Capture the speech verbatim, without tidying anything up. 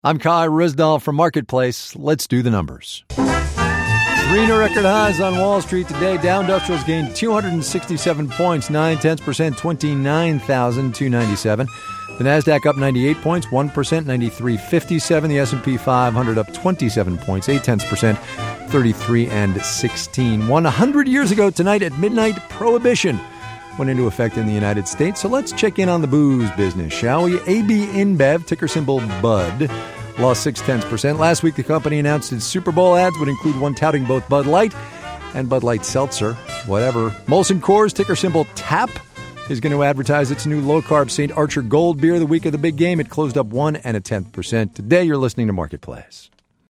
I'm Kai Risdahl from Marketplace. Let's do the numbers. Three new record highs on Wall Street today. Dow Industrials gained two hundred sixty-seven points, nine tenths percent, twenty-nine thousand two hundred ninety-seven. The Nasdaq up ninety-eight points, one percent, ninety-three fifty-seven. The S and P five hundred up twenty-seven points, eight tenths percent, thirty-three and sixteen. one hundred years ago tonight at midnight, Prohibition went into effect in the United States. So let's check in on the booze business, shall we? A B InBev, ticker symbol Bud, lost six tenths percent. Last week, the company announced its Super Bowl ads would include one touting both Bud Light and Bud Light Seltzer. Whatever. Molson Coors, ticker symbol TAP, is going to advertise its new low-carb Saint Archer Gold beer the week of the big game. It closed up one and a tenth percent. Today, you're listening to Marketplace.